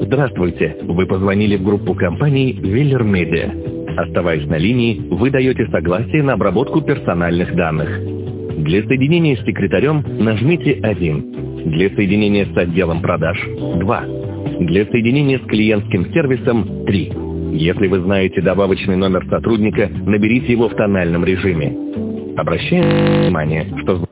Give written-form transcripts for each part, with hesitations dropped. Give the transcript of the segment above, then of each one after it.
Здравствуйте, вы позвонили в группу компаний Веллер Медиа. Оставаясь на линии, вы даете согласие на обработку персональных данных. Для соединения с секретарем нажмите 1. Для соединения с отделом продаж 2. Для соединения с клиентским сервисом 3. Если вы знаете добавочный номер сотрудника, наберите его в тональном режиме. Обращаем внимание, что...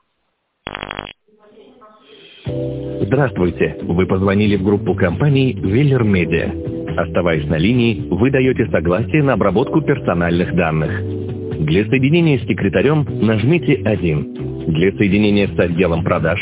Здравствуйте, вы позвонили в группу компаний Веллер Медиа. Оставаясь на линии, вы даете согласие на обработку персональных данных. Для соединения с секретарем нажмите 1. Для соединения с отделом продаж...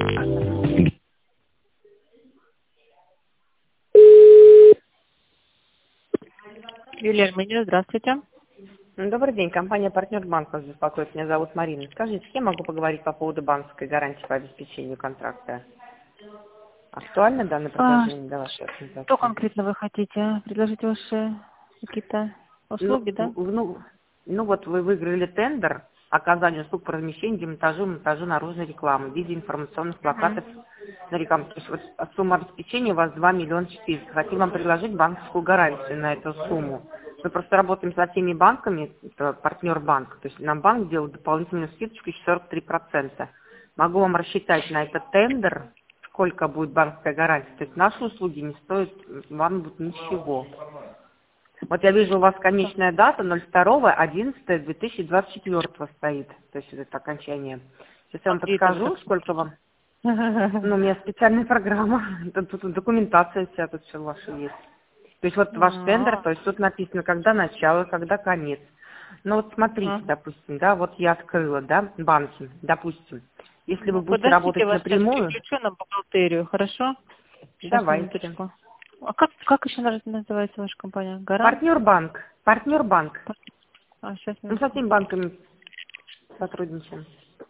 Веллер Медиа, здравствуйте. Добрый день, компания «Партнер Банк» вас беспокоит. Меня зовут Марина. Скажите, с кем могу поговорить по поводу банковской гарантии по обеспечению контракта? Актуально данное предложение для вашей организации? Что конкретно вы хотите? Предложить ваши какие-то услуги, да? Ну вот вы выиграли тендер оказания услуг по размещению, демонтажу, монтажу наружной рекламы в виде информационных плакатов на рекламу. То есть вот сумма обеспечения у вас 2 миллиона 400. Хотим вам предложить банковскую гарантию на эту сумму. Мы просто работаем со всеми банками, это партнер банк, то есть нам банк делает дополнительную скидочку еще 43%. Могу вам рассчитать на этот тендер, сколько будет банковская гарантия. То есть наши услуги не стоят вам будет ничего. Вот я вижу, у вас конечная дата 02.11.2024 стоит, то есть это окончание. Сейчас я вам подскажу, сколько вам. Ну, у меня специальная программа, тут документация вся, тут все ваше есть. То есть вот ваш тендер, то есть тут написано, когда начало, когда конец. Ну вот смотрите, допустим, да, вот я открыла, да, банки, допустим. Если вы будете работать напрямую... Подождите, на бухгалтерию, хорошо? Давайте. А как еще называется ваша компания? Гарант? Партнер банк. Партнер банк. Сейчас мы со всеми банками сотрудничаем.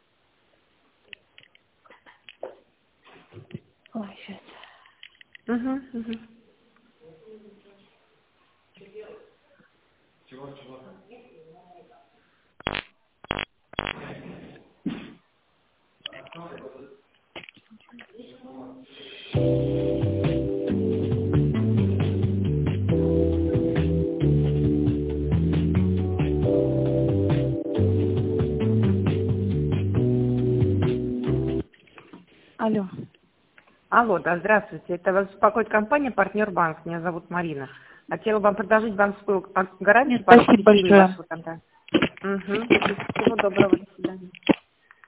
Ой, сейчас. Угу. Алло. Алло, да, здравствуйте. Это вас беспокоит компания «Партнер Банк». Меня зовут Марина. Хотела вам предложить банковскую гарантию по обеспечению вашего контракта. Всего доброго, до свидания.